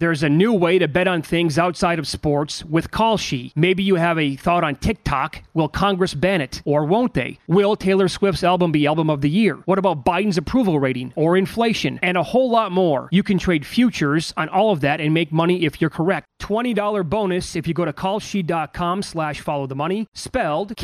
There's a new way to bet on things outside of sports with Kalshi. Maybe you have a thought on TikTok. Will Congress ban it? Or won't they? Will Taylor Swift's album be Album of the Year? What about Biden's approval rating? Or inflation? And a whole lot more. You can trade futures on all of that and make money if you're correct. $20 bonus if you go to kalshi.com/followthemoney, spelled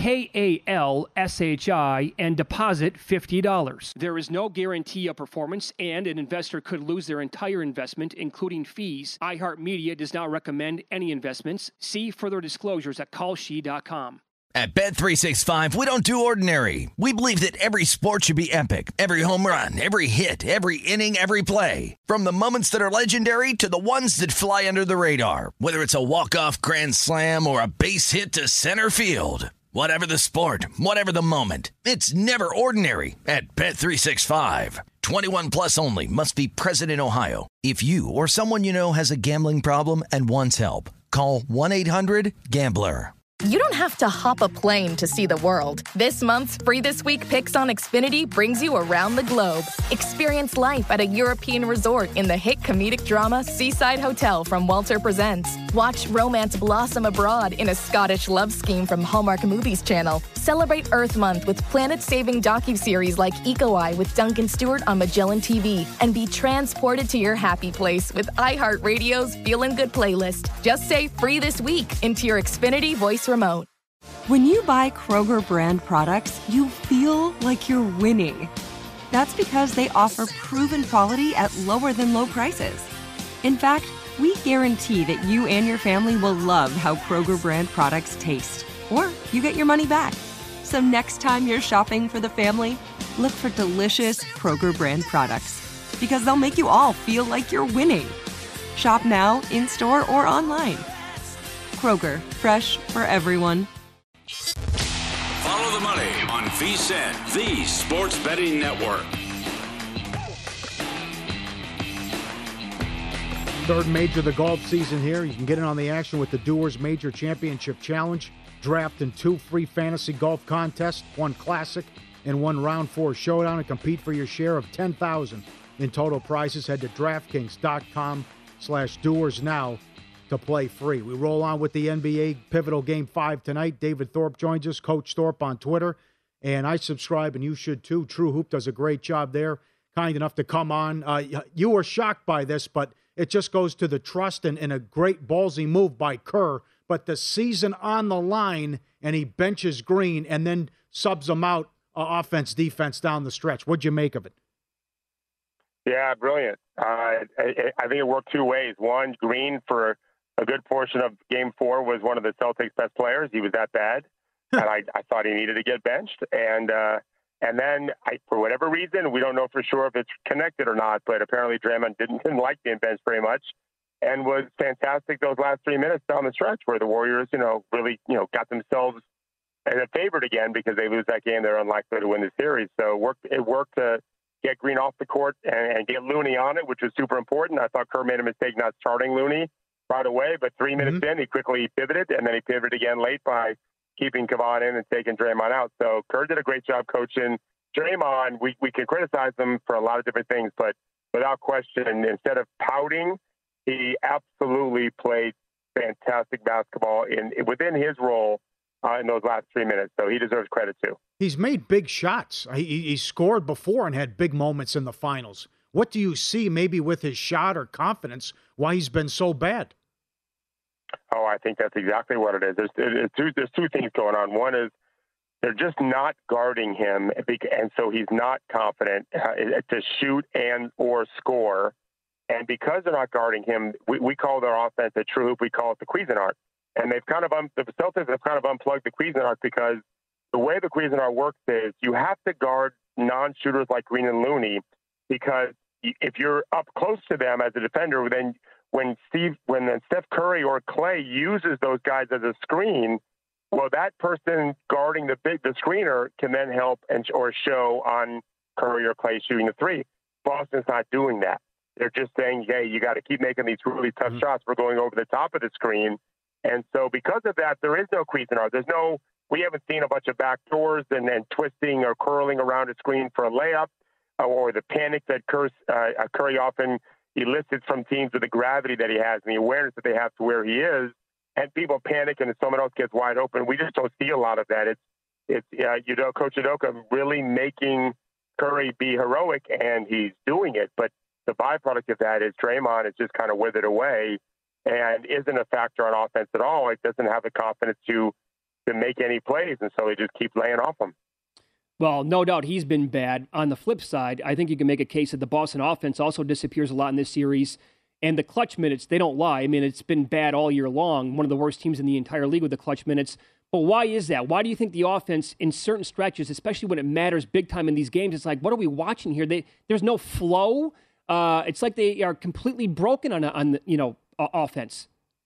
KALSHI, and deposit $50. There is no guarantee of performance, and an investor could lose their entire investment, including fees. iHeartMedia does not recommend any investments. See further disclosures at kalshi.com. At Bet365, we don't do ordinary. We believe that every sport should be epic. Every home run, every hit, every inning, every play. From the moments that are legendary to the ones that fly under the radar. Whether it's a walk-off grand slam or a base hit to center field. Whatever the sport, whatever the moment. It's never ordinary at Bet365. 21 plus only. Must be present in Ohio. If you or someone you know has a gambling problem and wants help, call 1-800-GAMBLER. You don't have to hop a plane to see the world. This month's Free This Week Picks on Xfinity brings you around the globe. Experience life at a European resort in the hit comedic drama Seaside Hotel from Walter Presents. Watch romance blossom abroad in a Scottish love scheme from Hallmark Movies Channel. Celebrate Earth Month with planet-saving docuseries like Eco Eye with Duncan Stewart on Magellan TV. And be transported to your happy place with iHeartRadio's Feelin' Good playlist. Just say Free This Week into your Xfinity voice remote. When you buy Kroger brand products, you feel like you're winning. That's because they offer proven quality at lower than low prices. In fact, we guarantee that you and your family will love how Kroger brand products taste, or you get your money back. So next time you're shopping for the family, look for delicious Kroger brand products, because they'll make you all feel like you're winning. Shop now, in-store, or online. Kroger, fresh for everyone. Follow the money on VSiN, the Sports Betting Network. Third major of the golf season here. You can get in on the action with the Doers Major Championship Challenge. Draft in 2 free fantasy golf contests, 1 classic and 1 round 4 showdown, and compete for your share of $10,000 in total prizes. Head to DraftKings.com/Doers now to play free. We roll on with the NBA Pivotal Game 5 tonight. David Thorpe joins us, Coach Thorpe on Twitter, and I subscribe, and you should too. True Hoop does a great job there, kind enough to come on. You were shocked by this, but it just goes to the trust and a great ballsy move by Kerr. But the season on the line, and he benches Green and then subs him out offense, defense down the stretch. What'd you make of it? Yeah, brilliant. I think it worked 2 ways. One, Green for a good portion of Game 4 was one of the Celtics' best players. He was that bad, and I thought he needed to get benched. And then, for whatever reason, we don't know for sure if it's connected or not, but apparently Draymond didn't like being benched very much, and was fantastic those last 3 minutes down the stretch where the Warriors, really, got themselves favored again because they lose that game. They're unlikely to win the series. So it worked to get Green off the court and get Looney on it, which was super important. I thought Kerr made a mistake not starting Looney right away, but 3 minutes in, he quickly pivoted, and then he pivoted again late by keeping Kevon in and taking Draymond out. So Kerr did a great job coaching. Draymond, we can criticize him for a lot of different things, but without question, instead of pouting, he absolutely played fantastic basketball within his role in those last 3 minutes. So he deserves credit too. He's made big shots. He scored before and had big moments in the finals. What do you see maybe with his shot or confidence why he's been so bad? Oh, I think that's exactly what it is. There's 2 things going on. One is they're just not guarding him, and so he's not confident to shoot and or score. And because they're not guarding him, we call their offense a true hoop. We call it the Cuisinart. And they've the Celtics have kind of unplugged the Cuisinart because the way the Cuisinart works is you have to guard non-shooters like Green and Looney, because if you're up close to them as a defender, then when Steph Curry or Clay uses those guys as a screen, well, that person guarding the screener can then help or show on Curry or Clay shooting the three. Boston's not doing that. They're just saying, hey, you got to keep making these really tough shots. We're going over the top of the screen. And so because of that, there is no Cuisinart. We haven't seen a bunch of backdoors and then twisting or curling around a screen for a layup, or the panic that Curry often, elicits from teams with the gravity that he has and the awareness that they have to where he is, and people panic and someone else gets wide open. We just don't see a lot of that. It's Coach Udoka really making Curry be heroic, and he's doing it. But the byproduct of that is Draymond is just kind of withered away and isn't a factor on offense at all. It doesn't have the confidence to make any plays, and so they just keep laying off him. Well, no doubt he's been bad. On the flip side, I think you can make a case that the Boston offense also disappears a lot in this series. And the clutch minutes, they don't lie. I mean, it's been bad all year long. One of the worst teams in the entire league with the clutch minutes. But why is that? Why do you think the offense in certain stretches, especially when it matters big time in these games, it's like, what are we watching here? There's no flow. It's like they are completely broken on offense.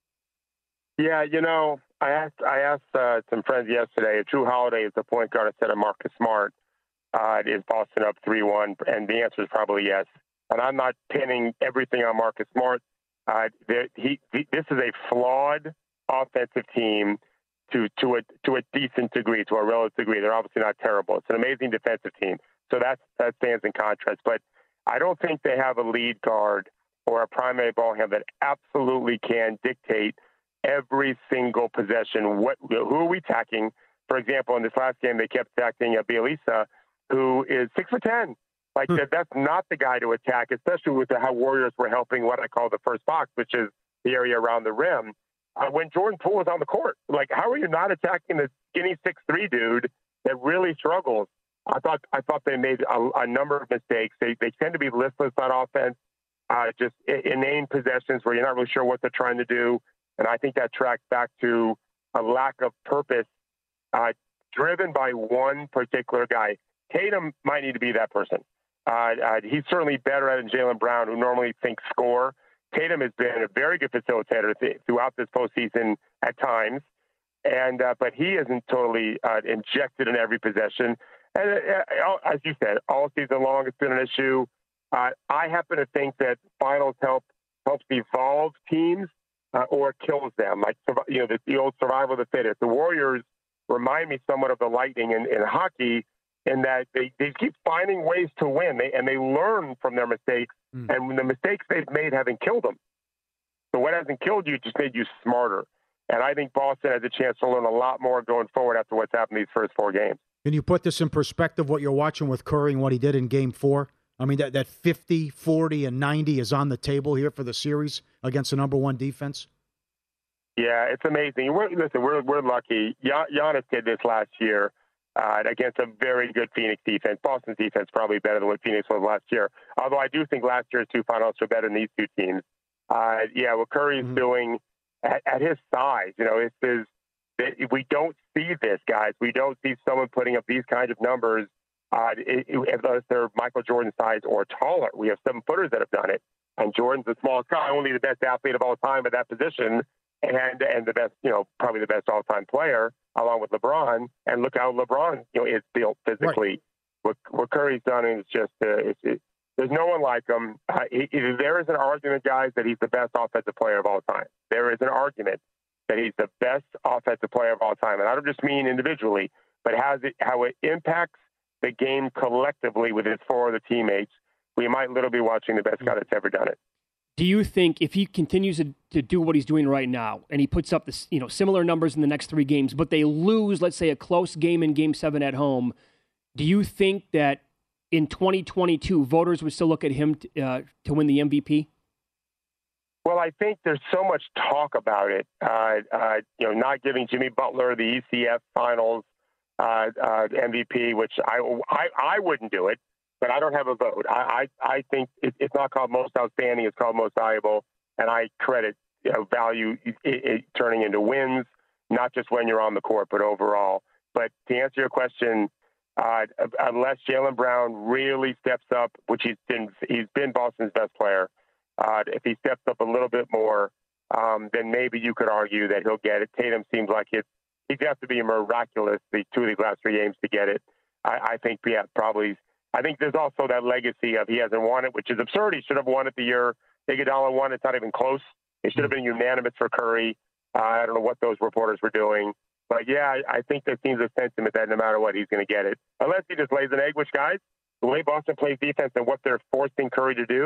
Yeah, I asked some friends yesterday. If Drew Holiday is the point guard instead of Marcus Smart, is Boston up 3-1? And the answer is probably yes. And I'm not pinning everything on Marcus Smart. This is a flawed offensive team to a decent degree, to a relative degree. They're obviously not terrible. It's an amazing defensive team. So that stands in contrast. But I don't think they have a lead guard or a primary ball handler that absolutely can dictate every single possession. Who are we attacking? For example, in this last game, they kept attacking Bielisa, who is 6'10". Like that's not the guy to attack, especially with how Warriors were helping what I call the first box, which is the area around the rim. When Jordan Poole was on the court, like how are you not attacking the skinny 6'3" dude that really struggles? I thought they made a number of mistakes. They tend to be listless on offense, just inane possessions where you're not really sure what they're trying to do. And I think that tracks back to a lack of purpose, driven by one particular guy. Tatum might need to be that person. He's certainly better at it than Jaylen Brown, who normally thinks score. Tatum has been a very good facilitator throughout this postseason at times, but he isn't totally injected in every possession. And as you said, all season long it's been an issue. I happen to think that finals helps evolve teams or kills them. Like the old survival of the fittest. The Warriors remind me somewhat of the Lightning in hockey, in that they keep finding ways to win, and they learn from their mistakes, and when the mistakes they've made haven't killed them. So what hasn't killed you just made you smarter. And I think Boston has a chance to learn a lot more going forward after what's happened these first 4 games. Can you put this in perspective, what you're watching with Curry and what he did in Game 4? I mean, that 50, 40, and 90 is on the table here for the series against the number 1 defense? Yeah, it's amazing. We're lucky. Giannis did this last year. Against a very good Phoenix defense. Boston's defense probably better than what Phoenix was last year. Although I do think last year's 2 finals were better than these 2 teams. What Curry's doing at his size, we don't see this, guys. We don't see someone putting up these kinds of numbers unless they're Michael Jordan size or taller. We have 7-footers that have done it, and Jordan's the smallest guy, only the best athlete of all time at that position, and the best, probably the best all-time player, along with LeBron. And look how LeBron, is built physically. Right. What Curry's done is just, there's no one like him. There is an argument, guys, that he's the best offensive player of all time. There is an argument that he's the best offensive player of all time. And I don't just mean individually, but how it impacts the game collectively with his 4 other teammates. We might literally be watching the best guy that's ever done it. Do you think if he continues to do what he's doing right now, and he puts up this, similar numbers in the next 3 games, but they lose, let's say, a close game in Game 7 at home, do you think that in 2022 voters would still look at him to win the MVP? Well, I think there's so much talk about it. Not giving Jimmy Butler the ECF Finals MVP, which I wouldn't do it. But I don't have a vote. I think it's not called most outstanding. It's called most valuable. And I credit value it turning into wins, not just when you're on the court, but overall. But to answer your question, unless Jaylen Brown really steps up, which he's been Boston's best player, if he steps up a little bit more, then maybe you could argue that he'll get it. Tatum seems like he'd have to be miraculous, the 2 of these last 3 games to get it. I think, probably. I think there's also that legacy of he hasn't won it, which is absurd. He should have won it the year Iguodala won. It's not even close. It should have been unanimous for Curry. I don't know what those reporters were doing. But, yeah, I think there seems a sentiment that no matter what, he's going to get it. Unless he just lays an egg, which, guys, the way Boston plays defense and what they're forcing Curry to do,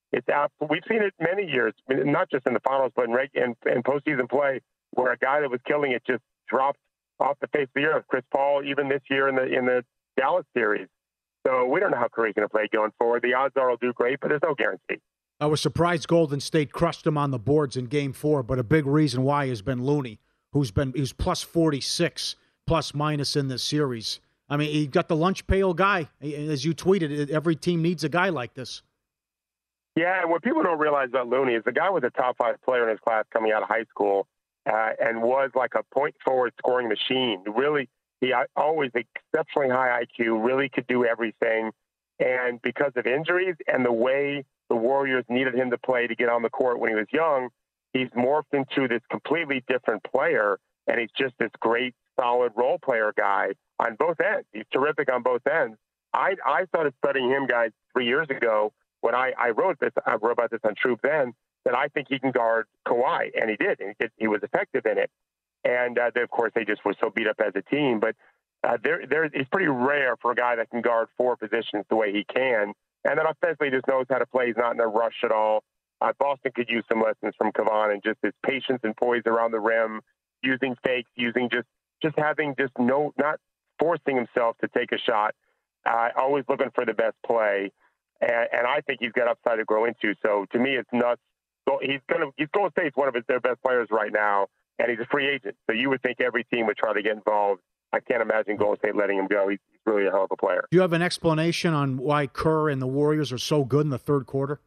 It's out. We've seen it many years, not just in the finals, but in postseason play, where a guy that was killing it just dropped off the face of the earth. Chris Paul, even this year in the Dallas series. So we don't know how Curry's going to play going forward. The odds are he'll do great, but there's no guarantee. I was surprised Golden State crushed him on the boards in Game 4, but a big reason why has been Looney, who's plus 46 plus minus in this series. I mean, he got the lunch pail guy. As you tweeted, every team needs a guy like this. Yeah, and what people don't realize about Looney is the guy was a top 5 player in his class coming out of high school and was like a point forward scoring machine. Really, he always exceptionally high IQ, really could do everything. And because of injuries and the way the Warriors needed him to play to get on the court when he was young, he's morphed into this completely different player, and he's just this great, solid role player guy on both ends. He's terrific on both ends. I started studying him, guys, 3 years ago when I wrote about this on Troop then, that I think he can guard Kawhi, and he did. And he was effective in it. And of course, they just were so beat up as a team. But it's pretty rare for a guy that can guard 4 positions the way he can. And then offensively just knows how to play. He's not in a rush at all. Boston could use some lessons from Kavan and just his patience and poise around the rim, using fakes, using just having not forcing himself to take a shot, always looking for the best play. And I think he's got upside to grow into. So to me, it's nuts. So he's Golden State's one of their best players right now, and he's a free agent. So you would think every team would try to get involved. I can't imagine Golden State letting him go. He's really a hell of a player. Do you have an explanation on why Kerr and the Warriors are so good in the third quarter?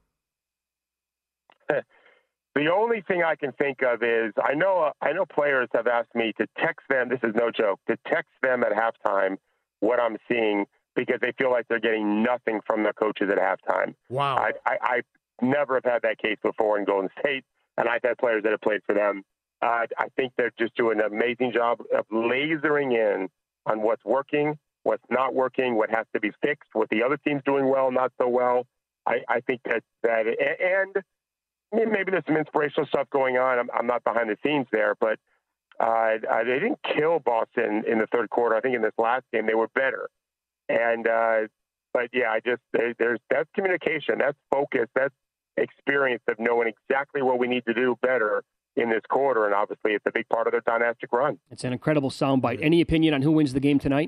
The only thing I can think of is I know players have asked me to text them. This is no joke. To text them at halftime what I'm seeing because they feel like they're getting nothing from their coaches at halftime. Wow. I never have had that case before in Golden State, and I've had players that have played for them. I think they're just doing an amazing job of lasering in on what's working, what's not working, what has to be fixed, what the other team's doing well, not so well. I think that and maybe there's some inspirational stuff going on. I'm not behind the scenes there, but they didn't kill Boston in the third quarter. I think in this last game they were better. And but yeah, that's communication, that's focus, that's experience of knowing exactly what we need to do better in this quarter, and obviously it's a big part of their dynastic run. It's an incredible soundbite. Any opinion on who wins the game tonight?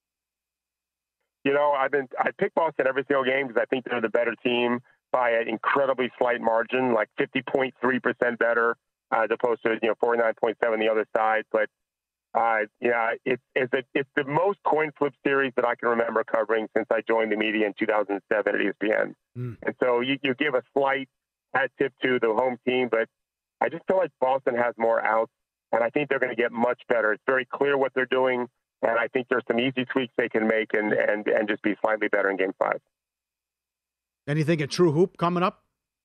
You know, I pick Boston every single game because I think they're the better team by an incredibly slight margin, like 50.3% better, as opposed to 49.7 the other side. But yeah, it's the most coin flip series that I can remember covering since I joined the media in 2007 at ESPN. And so you give a slight hat tip to the home team, but I just feel like Boston has more outs, and I think they're going to get much better. It's very clear what they're doing, and I think there's some easy tweaks they can make and just be slightly better in Game 5. Anything at True Hoop coming up?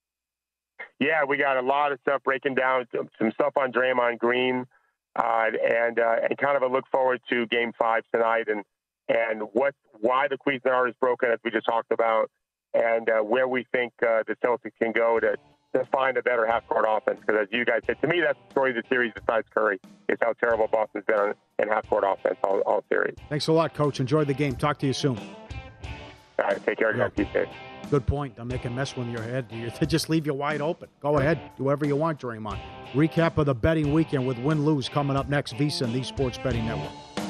Yeah, we got a lot of stuff breaking down, some stuff on Draymond Green, and kind of a look forward to Game 5 tonight, and why the Cuisinart is broken, as we just talked about, and where we think the Celtics can go to find a better half-court offense. Because as you guys said, to me, that's the story of the series besides Curry, is how terrible Boston's been in half-court offense all series. Thanks a lot, Coach. Enjoy the game. Talk to you soon. All right, take care, guys. Be safe. Good point. I'm making a mess with your head. They just leave you wide open. Go ahead. Do whatever you want, Draymond. Recap of the betting weekend with win-lose coming up next. VSiN, the Sports Betting Network.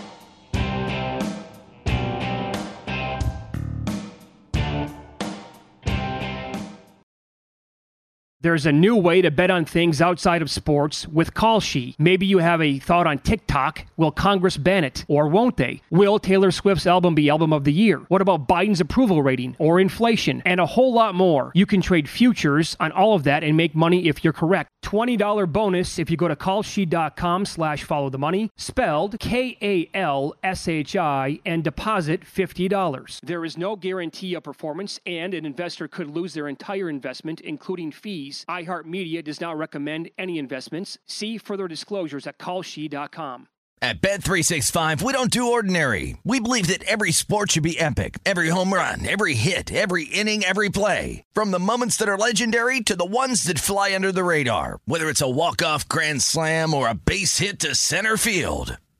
There's a new way to bet on things outside of sports with Kalshi. Maybe you have a thought on TikTok. Will Congress ban it, or won't they? Will Taylor Swift's album be album of the year? What about Biden's approval rating or inflation? And a whole lot more. You can trade futures on all of that and make money if you're correct. $20 bonus if you go to kalshi.com/followthemoney, spelled KALSHI, and deposit $50. There is no guarantee of performance, and an investor could lose their entire investment, including fees. iHeartMedia does not recommend any investments. See further disclosures at kalshi.com. At Bet365, we don't do ordinary. We believe that every sport should be epic. Every home run, every hit, every inning, every play. From the moments that are legendary to the ones that fly under the radar. Whether it's a walk-off grand slam or a base hit to center field.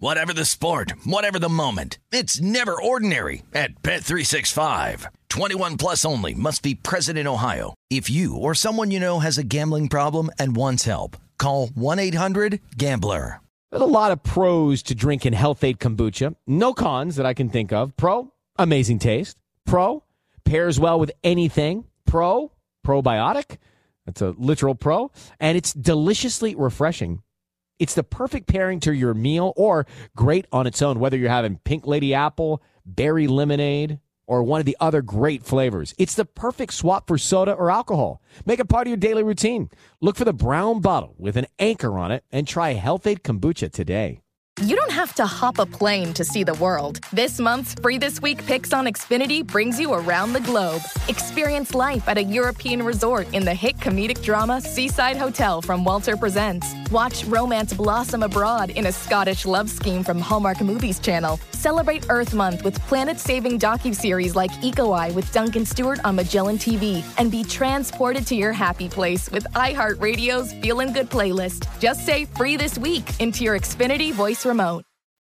Whatever the sport, whatever the moment, it's never ordinary at Bet365. 21 plus only. Must be present in Ohio. If you or someone you know has a gambling problem and wants help, call 1-800-GAMBLER. There's a lot of pros to drinking Health-Ade kombucha. No cons that I can think of. Pro, amazing taste. Pro, pairs well with anything. Pro, probiotic. That's a literal pro. And it's deliciously refreshing. It's the perfect pairing to your meal or great on its own, whether you're having Pink Lady Apple, berry lemonade, or one of the other great flavors. It's the perfect swap for soda or alcohol. Make it part of your daily routine. Look for the brown bottle with an anchor on it and try Health-Ade kombucha today. You don't have to hop a plane to see the world. This month's Free This Week Picks on Xfinity brings you around the globe. Experience life at a European resort in the hit comedic drama Seaside Hotel from Walter Presents. Watch romance blossom abroad in a Scottish love scheme from Hallmark Movies Channel. Celebrate Earth Month with planet-saving docuseries like Eco Eye with Duncan Stewart on Magellan TV. And be transported to your happy place with iHeartRadio's Feelin' Good playlist. Just say Free This Week into your Xfinity voice remote.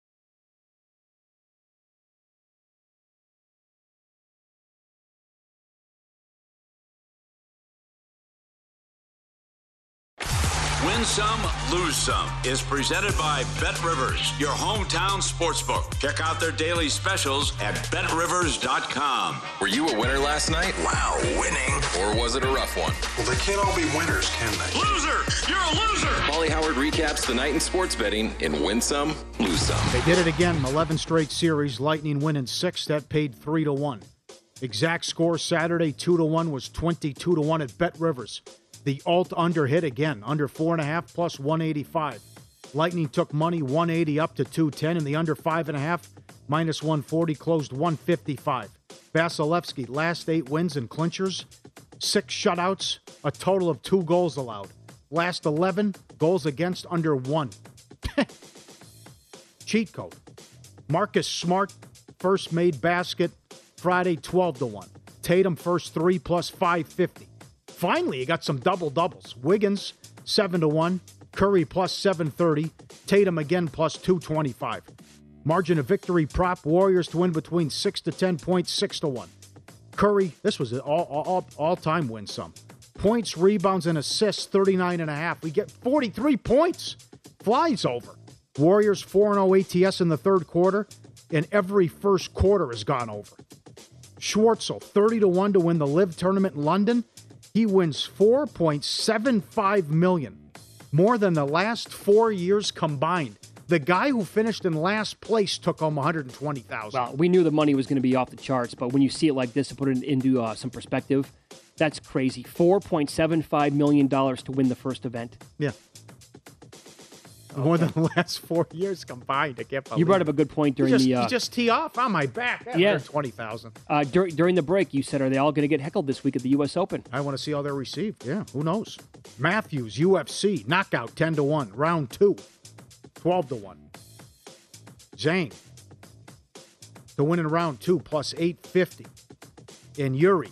Win Some, Lose Some is presented by BetRivers, your hometown sportsbook. Check out their daily specials at BetRivers.com. Were you a winner last night? Wow, winning. Or was it a rough one? Well, they can't all be winners, can they? Loser! You're a loser! Paulie Howard recaps the night in sports betting in Win Some, Lose Some. They did it again. 11 straight series. Lightning winning 6. That paid 3-1. Exact score Saturday 2-1 was 22-1 at BetRivers. The alt-under hit again, under 4.5 plus 185. Lightning took money 180 up to 210, and the under 5.5 minus 140 closed 155. Vasilevsky, last 8 wins and clinchers, 6 shutouts, a total of 2 goals allowed. Last 11, goals against under 1. Cheat code. Marcus Smart, first made basket, Friday 12-1. Tatum, first 3 plus 550. Finally, you got some double-doubles. Wiggins, 7-1. Curry plus 730. Tatum again plus 225. Margin of victory prop, Warriors to win between 6 to 10 points, 6-1. Curry, this was an all-time win sum. Points, rebounds, and assists, 39.5. We get 43 points. Flies over. Warriors 4-0 ATS in the third quarter, and every first quarter has gone over. Schwartzel, 30-1 to win the LIV tournament in London. He wins $4.75 million, more than the last 4 years combined. The guy who finished in last place took home $120,000. Well, we knew the money was going to be off the charts, but when you see it like this, to put it into some perspective, that's crazy. $4.75 million to win the first event. Yeah. More than the last 4 years combined. I can't believe you brought up a good point during you just tee off on my back. Yeah, $120,000. During the break, you said, "Are they all going to get heckled this week at the U.S. Open?" I want to see how they're received. Yeah, who knows? Matthews, UFC knockout 10-1, round 2, 12-1. Zhang to win in round 2 plus 850. And Yuri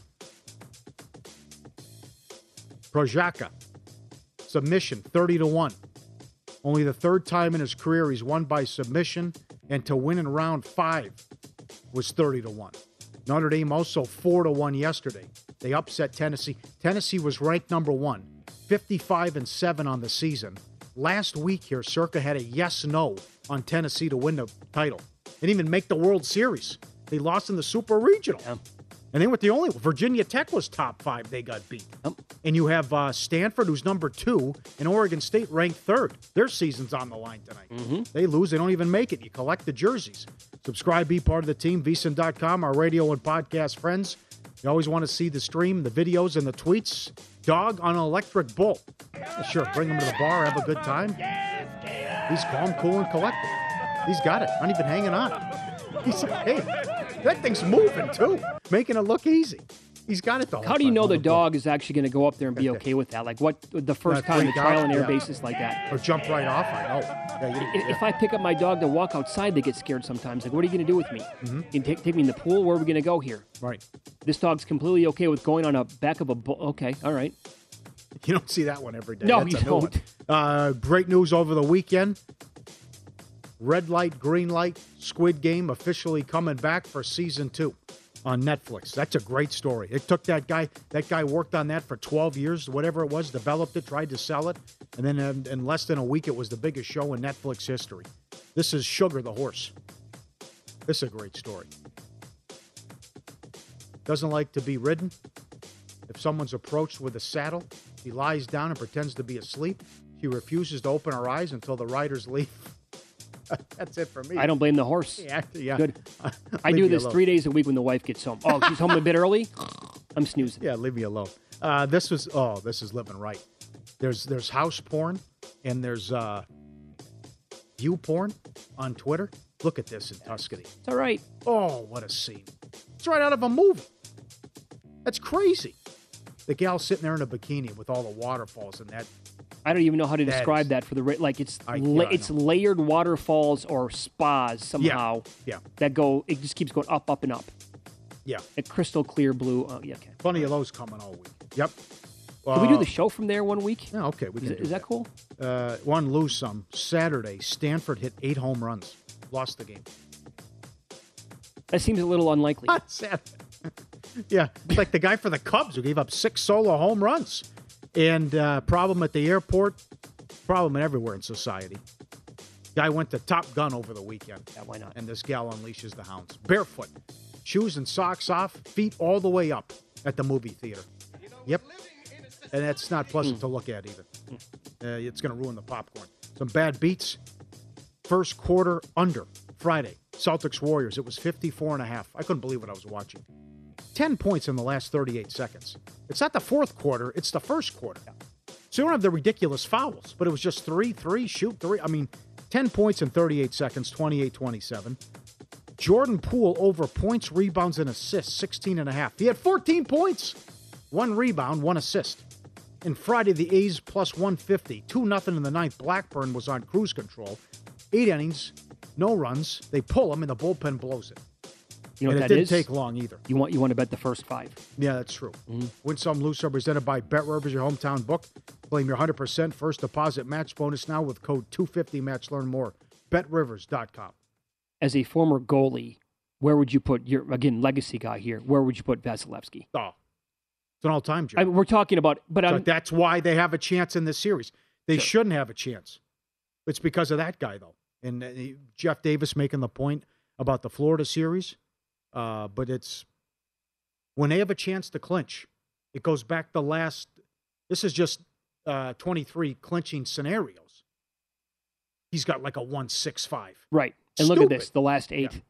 Prochazka submission 30-1. Only the third time in his career he's won by submission, and to win in round 5 was 30-1. Notre Dame also 4-1 yesterday. They upset Tennessee. Tennessee was ranked number 1, 55-7 on the season. Last week here, Circa had a yes-no on Tennessee to win the title. They didn't even make the World Series. They lost in the Super Regional. Yeah. And they were the only one. Virginia Tech was top 5. They got beat. Yep. And you have Stanford, who's number 2, and Oregon State ranked 3rd. Their season's on the line tonight. Mm-hmm. They lose, they don't even make it. You collect the jerseys. Subscribe, be part of the team, VSiN.com, our radio and podcast friends. You always want to see the stream, the videos, and the tweets. Dog on an electric bull. Sure, bring him to the bar, have a good time. He's calm, cool, and collected. He's got it. Not even hanging on. He's like, hey, that thing's moving, too. Making it look easy. He's got it, though. How do you know the dog is actually going to go up there and be okay with that? Like, what, the first time, the trial and error basis like that? Or jump right off, I know. Yeah, if I pick up my dog to walk outside, they get scared sometimes. Like, what are you going to do with me? Mm-hmm. You take me in the pool? Where are we going to go here? Right. This dog's completely okay with going on a back of a bull. Okay, all right. You don't see that one every day. No, you don't. Great news over the weekend. Red Light, Green Light, Squid Game officially coming back for season 2 on Netflix. That's a great story. It took that guy worked on that for 12 years, whatever it was, developed it, tried to sell it, and then in less than a week, it was the biggest show in Netflix history. This is Sugar the Horse. This is a great story. Doesn't like to be ridden. If someone's approached with a saddle, he lies down and pretends to be asleep. She refuses to open her eyes until the riders leave. That's it for me. I don't blame the horse. Yeah. Good. I do this 3 days a week when the wife gets home. Oh, she's home a bit early? I'm snoozing. Yeah, leave me alone. This is living right. There's house porn and there's view porn on Twitter. Look at this in Tuscany. It's all right. Oh, what a scene. It's right out of a movie. That's crazy. The gal sitting there in a bikini with all the waterfalls and that. I don't even know how to describe that for the like. It's layered waterfalls or spas somehow. Yeah. That go. It just keeps going up, up, and up. Yeah. A crystal clear blue. Oh, yeah. Okay. Plenty of those coming all week. Yep. Can we do the show from there one week? Yeah. Okay. We can. Is that cool? One lose some. Saturday, Stanford hit 8 home runs. Lost the game. That seems a little unlikely. Sad. Yeah, it's like the guy for the Cubs who gave up 6 solo home runs. And problem at the airport, problem everywhere in society. Guy went to Top Gun over the weekend. Yeah, why not? And this gal unleashes the hounds. Barefoot, shoes and socks off, feet all the way up at the movie theater. Yep. And that's not pleasant to look at either. It's going to ruin the popcorn. Some bad beats. First quarter under. Friday, Celtics Warriors. It was 54.5. I couldn't believe what I was watching. 10 points in the last 38 seconds. It's not the fourth quarter, it's the first quarter. So you don't have the ridiculous fouls, but it was just 3, shoot 3. I mean, 10 points in 38 seconds, 28-27. Jordan Poole over points, rebounds, and assists, 16.5. He had 14 points, 1 rebound, 1 assist. And Friday, the A's plus 150, 2-0 in the ninth. Blackburn was on cruise control. 8 innings, no runs. They pull him, and the bullpen blows it. You know and what it that didn't is? take long either. You want to bet the first 5. Yeah, that's true. Mm-hmm. Win some, lose some. Presented by Bet Rivers, your hometown book. Claim your 100% first deposit match bonus now with code 250match. Learn more. BetRivers.com. As a former goalie, where would you put your, again, legacy guy here, where would you put Vasilevsky? Oh, it's an all-time job. We're talking about, but that's why they have a chance in this series. They shouldn't have a chance. It's because of that guy, though. And Jeff Davis making the point about the Florida series. But it's when they have a chance to clinch, it goes back the last. This is just 23 clinching scenarios. He's got like a 1.65. Right. And look at this, the last 8.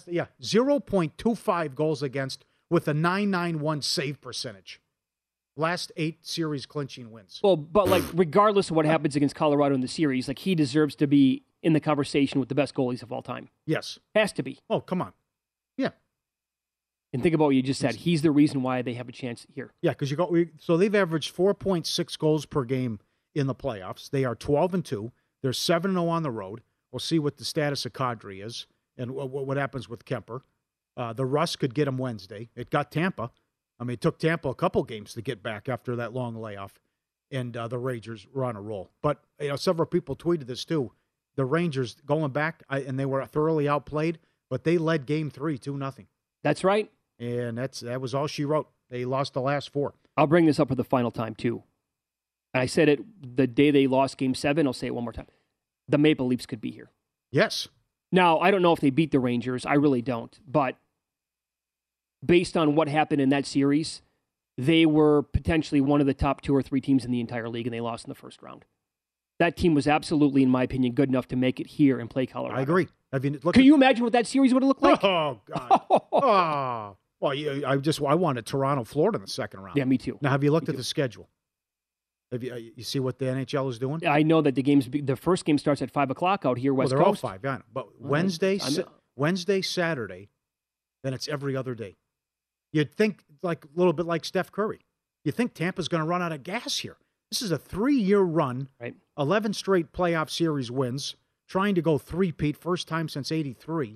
0.25 goals against with a 991 save percentage. Last 8 series clinching wins. Well, but like regardless of what happens against Colorado in the series, like he deserves to be in the conversation with the best goalies of all time. Yes. Has to be. Oh, come on. Yeah. And think about what you just said. He's the reason why they have a chance here. Yeah, because so they've averaged 4.6 goals per game in the playoffs. They are 12-2. They're 7-0 on the road. We'll see what the status of Kadri is and what happens with Kemper. The rust could get them Wednesday. It got Tampa. I mean, it took Tampa a couple games to get back after that long layoff, and the Rangers were on a roll. But several people tweeted this too. The Rangers going back, and they were thoroughly outplayed, but they led Game 3 2-0. That's right. And that was all she wrote. They lost the last 4. I'll bring this up for the final time, too. I said it the day they lost Game 7. I'll say it one more time. The Maple Leafs could be here. Yes. Now, I don't know if they beat the Rangers. I really don't. But based on what happened in that series, they were potentially one of the top 2 or 3 teams in the entire league, and they lost in the first round. That team was absolutely, in my opinion, good enough to make it here and play Colorado. I agree. Can you imagine what that series would have looked like? Oh, God. Well, I wanted Toronto, Florida in the second round. Yeah, me too. Now, have you looked at the schedule? Have you see what the NHL is doing? I know that the first game starts at 5 o'clock out here, West Coast. They're all 5, yeah. But Wednesday, Saturday, then it's every other day. You'd think like a little bit like Steph Curry. You think Tampa's going to run out of gas here. This is a 3-year run, right? 11 straight playoff series wins, trying to go three-peat, first time since 83.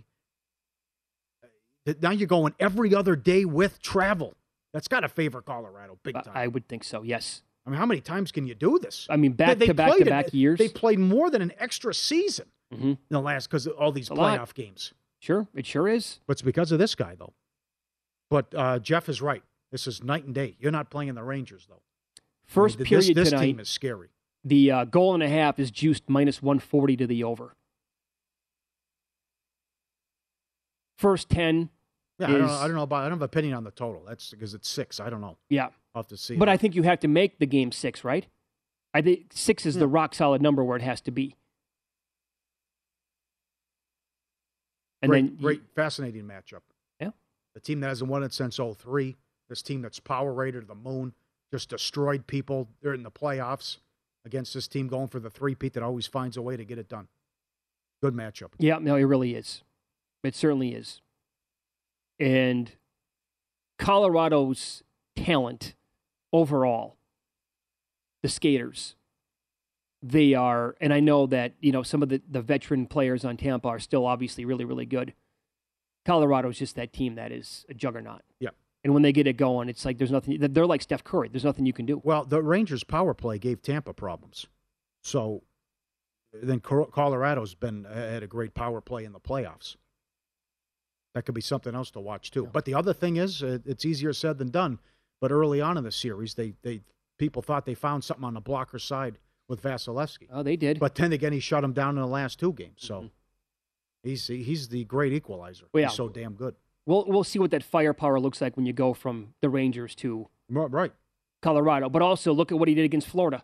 Now you're going every other day with travel. That's got to favor Colorado big time. I would think so, yes. I mean, how many times can you do this? I mean, back-to-back years. They played more than an extra season. in the last, because of all these playoff games. Sure, it sure is. But it's because of this guy, though. But Jeff is right. This is night and day. You're not playing the Rangers, though. First period this tonight, team is scary. The goal and a half is juiced minus 140 to the over. First 10 I don't know about. I don't have an opinion on the total. That's because it's 6. I don't know. Yeah, I'll have to see. But I think you have to make the game 6, right? I think 6 is the rock solid number where it has to be. And great, fascinating matchup. Yeah, the team that hasn't won it since 2003. This team that's power rated to the moon, just destroyed people. They're in the playoffs against this team going for the three-peat that always finds a way to get it done. Good matchup. Yeah, no, it really is. It certainly is. And Colorado's talent overall, the skaters, they are, and I know that, some of the veteran players on Tampa are still obviously really, really good. Colorado's just that team that is a juggernaut. Yeah. And when they get it going, it's like there's nothing, they're like Steph Curry. There's nothing you can do. Well, the Rangers' power play gave Tampa problems. So then Colorado's had a great power play in the playoffs. That could be something else to watch, too. Yeah. But the other thing is, it's easier said than done. But early on in the series, people thought they found something on the blocker side with Vasilevsky. Oh, they did. But then again, he shut him down in the last 2 games. So he's the great equalizer. Well, yeah. He's so damn good. We'll see what that firepower looks like when you go from the Rangers to Colorado. But also look at what he did against Florida.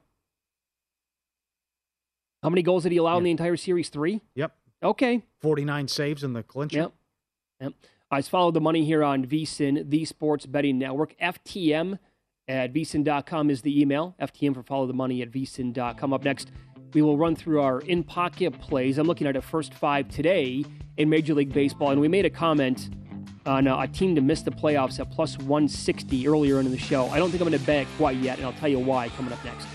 How many goals did he allow in the entire series? 3? Yep. Okay. 49 saves in the clincher. Yep. I follow the money here on VSiN, the Sports Betting Network. FTM at VSiN.com is the email. FTM for Follow the Money at VSiN.com. Up next, we will run through our in-pocket plays. I'm looking at a first 5 today in Major League Baseball, and we made a comment on a team to miss the playoffs at plus 160 earlier in the show. I don't think I'm going to bet it quite yet, and I'll tell you why coming up next.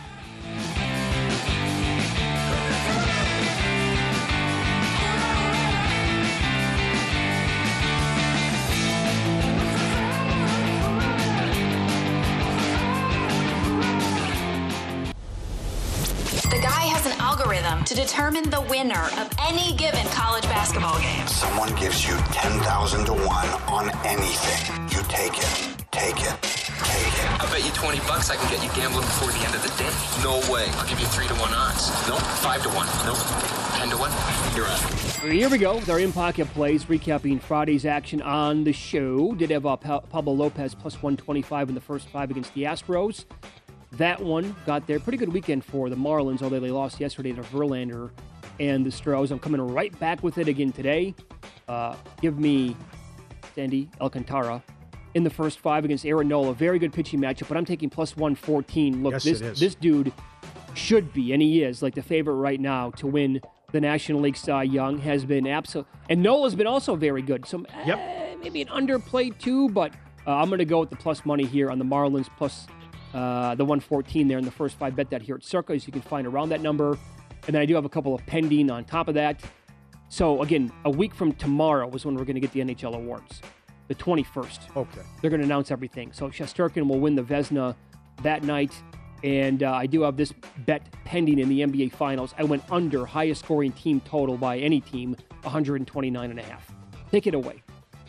Algorithm to determine the winner of any given college basketball game. Someone gives you 10,000 to 1 on anything. You take it. Take it. Take it. I'll bet you $20 I can get you gambling before the end of the day. No way. I'll give you 3 to 1 odds. Nope. 5 to 1. Nope. 10 to 1. You're on. Here we go with our in-pocket plays, recapping Friday's action on the show. Did have Pablo Lopez plus 125 in the first 5 against the Astros. That one got there. Pretty good weekend for the Marlins, although they lost yesterday to Verlander and the Stros. I'm coming right back with it again today. Give me Sandy Alcantara in the first 5 against Aaron Nola. Very good pitching matchup, but I'm taking plus 114. Look, yes, this dude should be, and he is, like the favorite right now to win the National League Cy Young. Has been absolute, and Nola's been also very good. So maybe an underplayed too, but I'm going to go with the plus money here on the Marlins plus the 114 there in the first 5. Bet that here at Circa, so you can find around that number. And then I do have a couple of pending on top of that. So, again, a week from tomorrow is when we're going to get the NHL awards, the 21st. Okay. They're going to announce everything. So, Shesterkin will win the Vezina that night. And I do have this bet pending in the NBA Finals. I went under highest scoring team total by any team, 129.5. Take it away.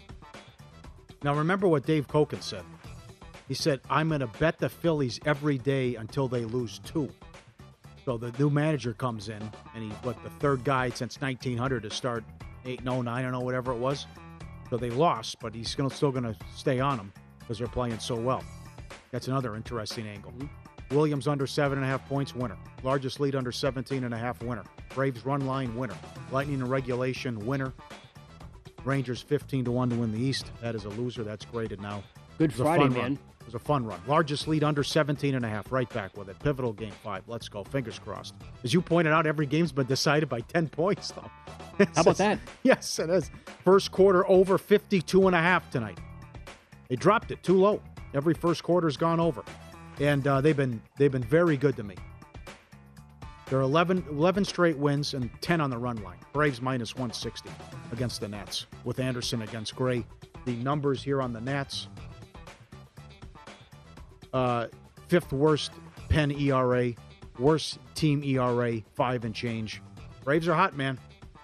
Now, remember what Dave Koken said. He said, I'm going to bet the Phillies every day until they lose 2. So the new manager comes in, and he's the third guy since 1900 to start 8-0, 9-0, whatever it was. So they lost, but he's still going to stay on them because they're playing so well. That's another interesting angle. Mm-hmm. Williams under 7.5 points, winner. Largest lead under 17.5, winner. Braves run line, winner. Lightning in regulation, winner. Rangers 15 to 1 to win the East. That is a loser. That's graded now. Good Friday, man. It was a fun run. Largest lead under 17.5. Right back with it. Pivotal game 5. Let's go. Fingers crossed. As you pointed out, every game's been decided by 10 points, though. How about that? Yes, it is. First quarter over 52.5 tonight. They dropped it too low. Every first quarter's gone over. And they've been very good to me. They're 11 straight wins and 10 on the run line. Braves minus 160 against the Nats with Anderson against Gray. The numbers here on the Nats. 5th worst Penn ERA, worst team ERA, 5 and change. Braves are hot, man.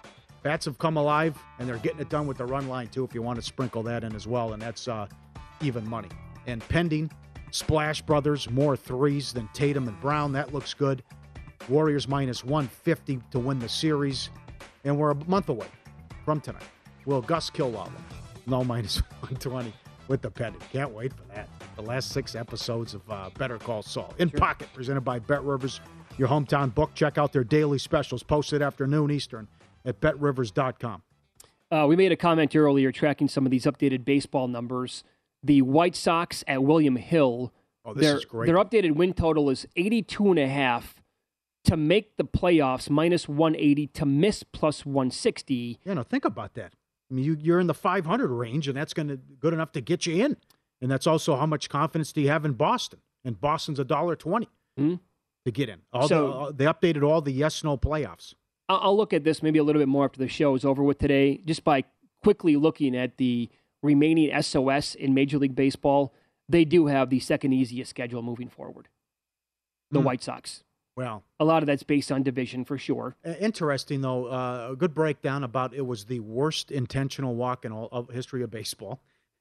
Bats have come alive, and they're getting it done with the run line, too, if you want to sprinkle that in as well, and that's even money. And pending, Splash Brothers, more threes than Tatum and Brown. That looks good. Warriors minus 150 to win the series. And we're a month away from tonight. Will Gus kill Lala? No, minus 120 with the pending. Can't wait for that. The last 6 episodes of Better Call Saul. In Pocket, presented by BetRivers, your hometown book. Check out their daily specials posted after noon Eastern at betrivers.com. We made a comment earlier tracking some of these updated baseball numbers. The White Sox at William Hill, this is great. Their updated win total is 82.5 to make the playoffs, minus 180 to miss plus 160. Yeah, no, think about that. I mean, you're in the 500 range, and that's good enough to get you in. And that's also how much confidence do you have in Boston? And Boston's $1.20 to get in. They updated all the yes/no playoffs. I'll look at this maybe a little bit more after the show is over with today, just by quickly looking at the remaining SOS in Major League Baseball. They do have the second easiest schedule moving forward, the White Sox. Well, a lot of that's based on division for sure. Interesting, though, a good breakdown about it was the worst intentional walk in all of history of baseball.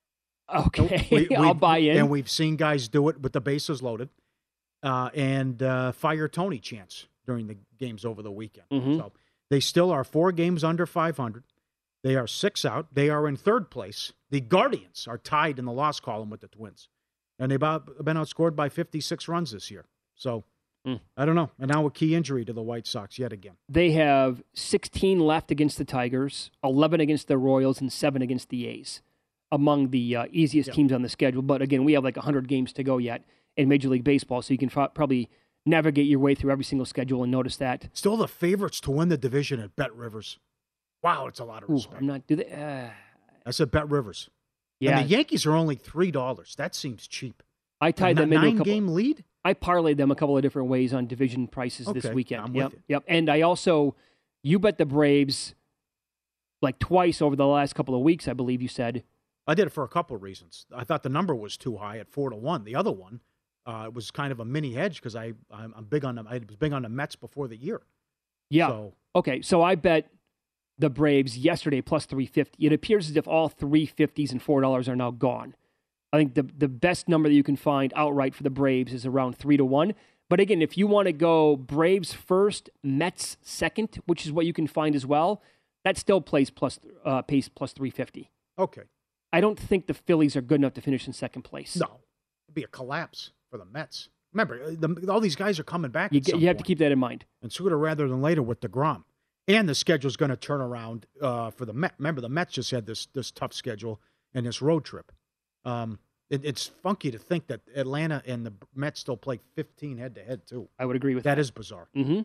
Okay, I'll buy in. And we've seen guys do it with the bases loaded and fire Tony chants during the games over the weekend. Mm-hmm. So they still are 4 games under 500. They are 6 out. They are in third place. The Guardians are tied in the loss column with the Twins. And they've been outscored by 56 runs this year. So I don't know. And now a key injury to the White Sox yet again. They have 16 left against the Tigers, 11 against the Royals, and 7 against the A's, among the easiest teams on the schedule. But again, we have like 100 games to go yet in Major League Baseball, so you can probably navigate your way through every single schedule and notice that. Still the favorites to win the division at BetRivers. Wow, it's a lot of respect. I'm not. I said BetRivers. Yeah. And the Yankees are only $3. That seems cheap. I tied them into a 9-game lead? I parlayed them a couple of different ways on division prices this weekend. I'm with you. Yep. And I also, you bet the Braves like twice over the last couple of weeks, I believe you said. I did it for a couple of reasons. I thought the number was too high at 4-1. The other one was kind of a mini hedge because I'm big on them. I was big on the Mets before the year. Yeah. So, okay. So I bet the Braves yesterday plus 350. It appears as if all 350s and $4 are now gone. I think the best number that you can find outright for the Braves is around 3-1. But again, if you want to go Braves first, Mets second, which is what you can find as well, that still pays plus 350. Okay. I don't think the Phillies are good enough to finish in second place. No. It'd be a collapse for the Mets. Remember, all these guys are coming back. You have to keep that in mind. And sooner rather than later with DeGrom. And the schedule's going to turn around for the Mets. Remember, the Mets just had this tough schedule and this road trip. It's funky to think that Atlanta and the Mets still play 15 head-to-head, too. I would agree with that. That is bizarre. Mm-hmm.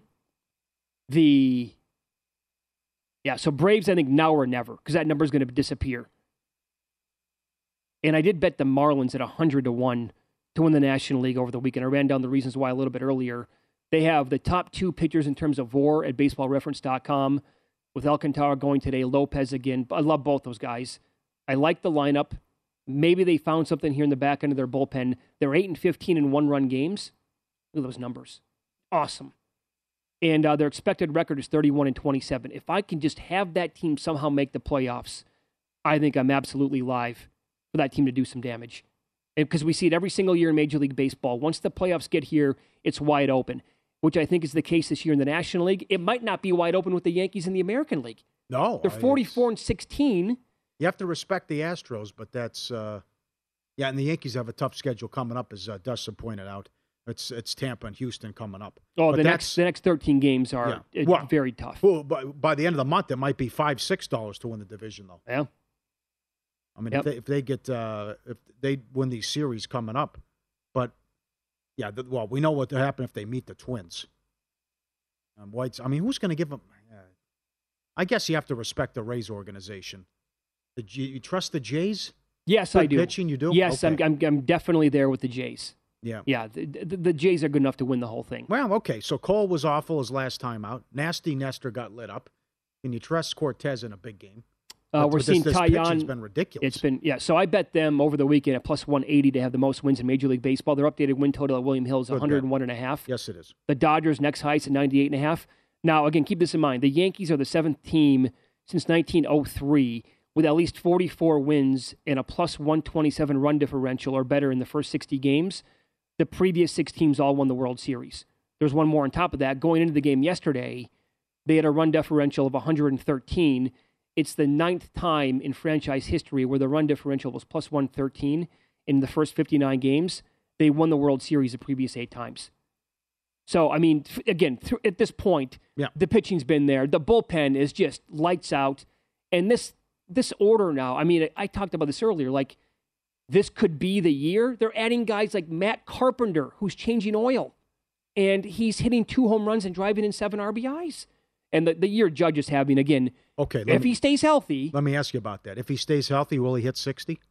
So Braves, I think now or never, because that number is going to disappear. And I did bet the Marlins at 100-1 to win the National League over the weekend. I ran down the reasons why a little bit earlier. They have the top 2 pitchers in terms of WAR at baseballreference.com, with Alcantara going today, Lopez again. I love both those guys. I like the lineup. Maybe they found something here in the back end of their bullpen. They're 8-15 in one-run games. Look at those numbers. Awesome. And their expected record is 31-27. If I can just have that team somehow make the playoffs, I think I'm absolutely live for that team to do some damage. Because we see it every single year in Major League Baseball. Once the playoffs get here, it's wide open, which I think is the case this year in the National League. It might not be wide open with the Yankees in the American League. No. They're 44-16. You have to respect the Astros, but that's and the Yankees have a tough schedule coming up, as Dustin pointed out. It's Tampa and Houston coming up. Oh, the next 13 games are very tough. Well, by the end of the month, it might be $5-6 to win the division, though. Yeah. I mean, if they win these series coming up, but we know what will happen if they meet the Twins. Whites. I mean, who's going to give them? I guess you have to respect the Rays organization. You trust the Jays? Yes, I do. Pitching, you do? Yes, okay. I'm definitely there with the Jays. Yeah. Yeah, the Jays are good enough to win the whole thing. Well, okay, so Cole was awful his last time out. Nasty Nestor got lit up. Can you trust Cortez in a big game? We're seeing Taillon. It's been ridiculous. So I bet them over the weekend at plus 180 to have the most wins in Major League Baseball. Their updated win total at William Hill is 101.5. Yes, it is. The Dodgers next highest at 98.5. Now, again, keep this in mind. The Yankees are the 7th team since 1903 with at least 44 wins and a plus 127 run differential or better in the first 60 games. The previous 6 teams all won the World Series. There's one more on top of that. Going into the game yesterday, they had a run differential of 113. It's the 9th time in franchise history where the run differential was plus 113 in the first 59 games. They won the World Series the previous 8 times. So, I mean, again, at this point, the pitching's been there. The bullpen is just lights out. And this order now, I mean, I talked about this earlier, like this could be the year. They're adding guys like Matt Carpenter, who's changing oil. And he's hitting 2 home runs and driving in 7 RBIs. And the year Judge is having, again, if he stays healthy. Let me ask you about that. If he stays healthy, will he hit 60?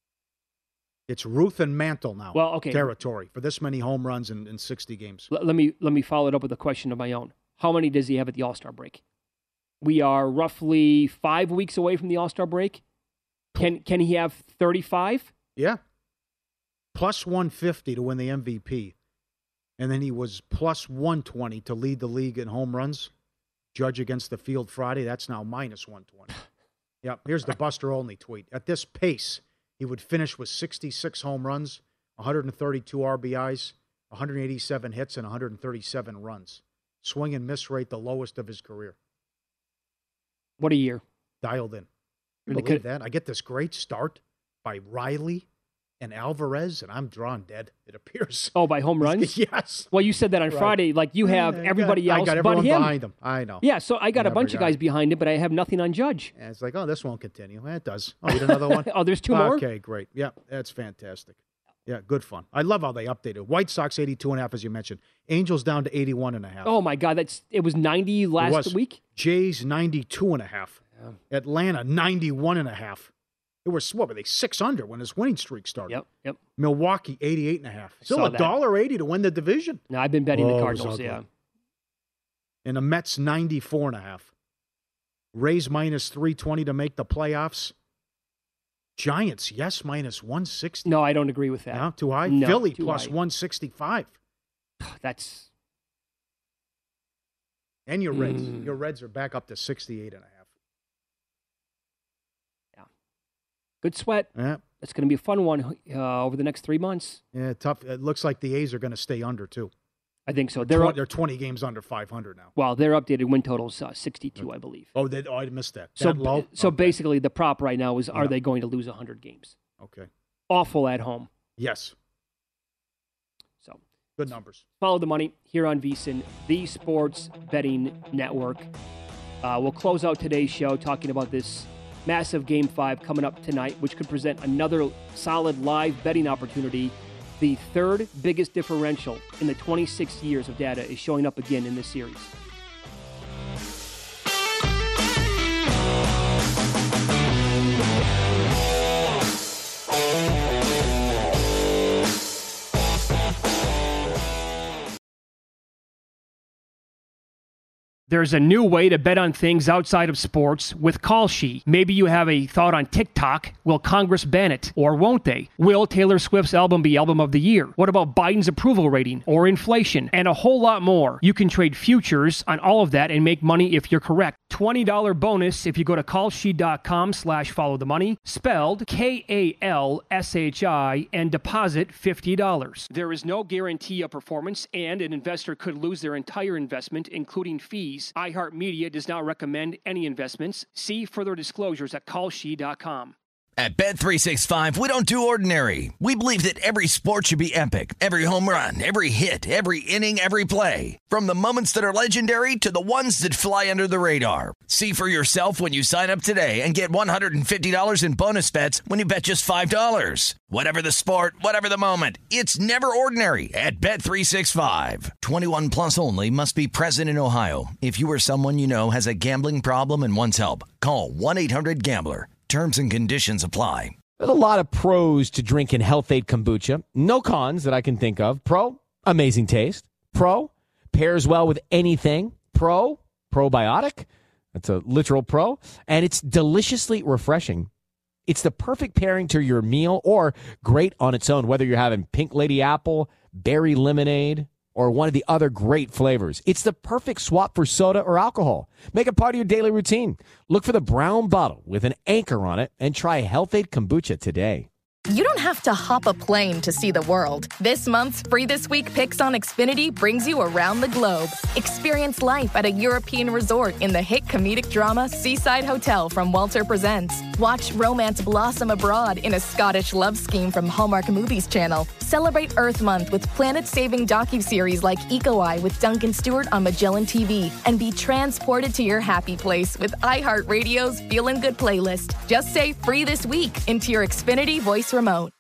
It's Ruth and Mantle now territory for this many home runs in 60 games. Let me follow it up with a question of my own. How many does he have at the All-Star break? We are roughly 5 weeks away from the All-Star break. Can he have 35? Yeah. Plus 150 to win the MVP. And then he was plus 120 to lead the league in home runs. Judge against the field Friday, that's now minus 120. Yep, here's the Buster Olney tweet. At this pace, he would finish with 66 home runs, 132 RBIs, 187 hits, and 137 runs. Swing and miss rate the lowest of his career. What a year. Dialed in. You believe that? I get this great start by Riley and Alvarez, and I'm drawn dead, it appears. Oh, by home runs? Yes. Well, you said that on Friday. Like, you have everybody else I got but everyone him. behind him. I know. Yeah, so I got a bunch of guys behind him, but I have nothing on Judge. And it's like, oh, this won't continue. It does. Oh, you had another one? Oh, there's 2 more? Okay, great. Yeah, that's fantastic. Yeah, good fun. I love how they updated. White Sox 82.5, as you mentioned. Angels down to 81.5. Oh, my God. It was 90 last week? Jays 92.5. Yeah. Atlanta 91.5. They were, what were they, 6 under when his winning streak started. Yep. Milwaukee 88.5. Still $1.80 to win the division. No, I've been betting the Cardinals, yeah. And the Mets 94.5. Rays minus 320 to make the playoffs. Giants, yes, minus 160. No, I don't agree with that. No, too high? No, Philly too plus high. 165. That's... And your Reds. Your Reds are back up to 68.5. Good sweat. Yeah. It's going to be a fun one over the next 3 months. Yeah, tough. It looks like the A's are going to stay under, too. I think so. They're 20 games under 500 now. Well, their updated win total's 62, I believe. Oh, I missed that. So, low? So basically, the prop right now is, are they going to lose 100 games? Okay. Awful at home. Yes. So good numbers. Follow the money here on VSiN, the Sports Betting Network. We'll close out today's show talking about this massive Game 5 coming up tonight, which could present another solid live betting opportunity. The 3rd biggest differential in the 26 years of data is showing up again in this series. There's a new way to bet on things outside of sports with Kalshi. Maybe you have a thought on TikTok. Will Congress ban it, or won't they? Will Taylor Swift's album be Album of the Year? What about Biden's approval rating, or inflation, and a whole lot more? You can trade futures on all of that and make money if you're correct. $20 bonus if you go to kalshi.com/followthemoney, spelled KALSHI, and deposit $50. There is no guarantee of performance, and an investor could lose their entire investment, including fees. iHeartMedia does not recommend any investments. See further disclosures at kalshi.com. At Bet365, we don't do ordinary. We believe that every sport should be epic. Every home run, every hit, every inning, every play. From the moments that are legendary to the ones that fly under the radar. See for yourself when you sign up today and get $150 in bonus bets when you bet just $5. Whatever the sport, whatever the moment, it's never ordinary at Bet365. 21 plus only. Must be present in Ohio. If you or someone you know has a gambling problem and wants help, call 1-800-GAMBLER. Terms and conditions apply. There's a lot of pros to drinking Health-Ade kombucha. No cons that I can think of. Pro, amazing taste. Pro, pairs well with anything. Pro, probiotic. That's a literal pro. And it's deliciously refreshing. It's the perfect pairing to your meal or great on its own, whether you're having pink lady apple, berry lemonade, or one of the other great flavors. It's the perfect swap for soda or alcohol. Make it part of your daily routine. Look for the brown bottle with an anchor on it and try Health-Ade Kombucha today. You don't have to hop a plane to see the world. This month's Free This Week Picks on Xfinity brings you around the globe. Experience life at a European resort in the hit comedic drama Seaside Hotel from Walter Presents. Watch romance blossom abroad in a Scottish love scheme from Hallmark Movies Channel. Celebrate Earth Month with planet-saving docuseries like Eco Eye with Duncan Stewart on Magellan TV. And be transported to your happy place with iHeartRadio's Feelin' Good playlist. Just say Free This Week into your Xfinity voice remote.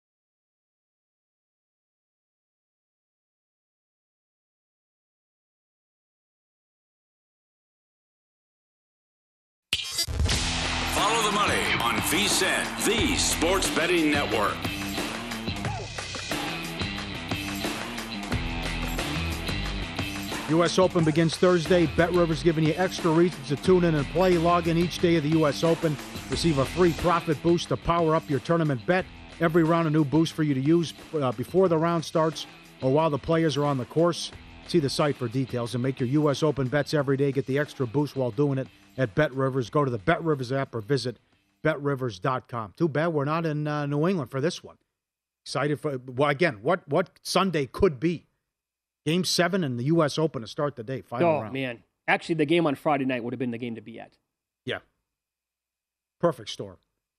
Follow the money on VSiN, the Sports Betting Network. U.S. Open begins Thursday. BetRivers giving you extra reasons to tune in and play. Log in each day of the U.S. Open. Receive a free profit boost to power up your tournament bet. Every round a new boost for you to use before the round starts or while the players are on the course. See the site for details and make your U.S. Open bets every day. Get the extra boost while doing it at BetRivers. Go to the BetRivers app or visit BetRivers.com. Too bad we're not in New England for this one. Excited for, well, again, what Sunday could be. Game 7 in the U.S. Open to start the day. Final round. Oh, man. Actually, the game on Friday night would have been the game to be at. Yeah. Perfect storm.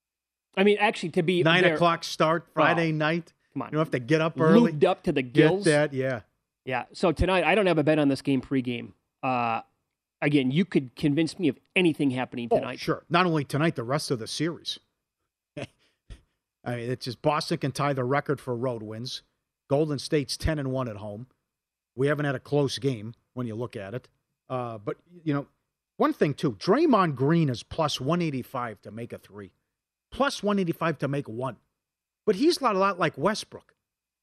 I mean, actually, to be 9 o'clock start Friday night. Come on. You don't have to get up early. Lubed up to the gills. Get that, yeah. Yeah. So tonight, I don't have a bet on this game pregame. Again, you could convince me of anything happening tonight. Oh, sure. Not only tonight, the rest of the series. I mean, it's just Boston can tie the record for road wins. Golden State's 10-1 at home. We haven't had a close game when you look at it. But, you know, one thing, too. Draymond Green is plus 185 to make a three. Plus 185 to make one. But he's not a lot like Westbrook.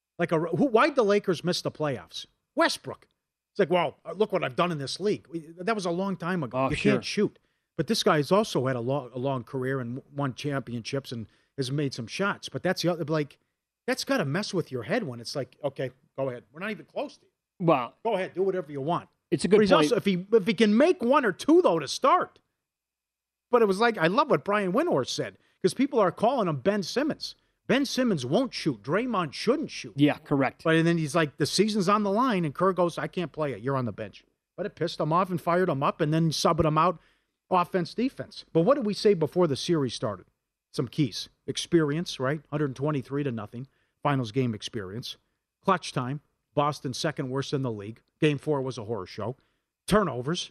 Why'd the Lakers miss the playoffs? Westbrook. It's like, well, look what I've done in this league. That was a long time ago. Oh, you can't shoot. But this guy's also had a long career and won championships and has made some shots. But that's the other, like, that's got to mess with your head when it's like, okay, go ahead. We're not even close to you. Well, go ahead, do whatever you want. It's a good point. Also, if he can make one or two, though, to start. But it was like, I love what Brian Windhorst said, because people are calling him Ben Simmons. Ben Simmons won't shoot. Draymond shouldn't shoot. Yeah, correct. But and then he's like, the season's on the line, and Kerr goes, I can't play it. You're on the bench. But it pissed him off and fired him up, and then subbed him out, offense, defense. But what did we say before the series started? Some keys. Experience, right? 123-0. Finals game experience. Clutch time. Boston second worst in the league. Game 4 was a horror show. Turnovers.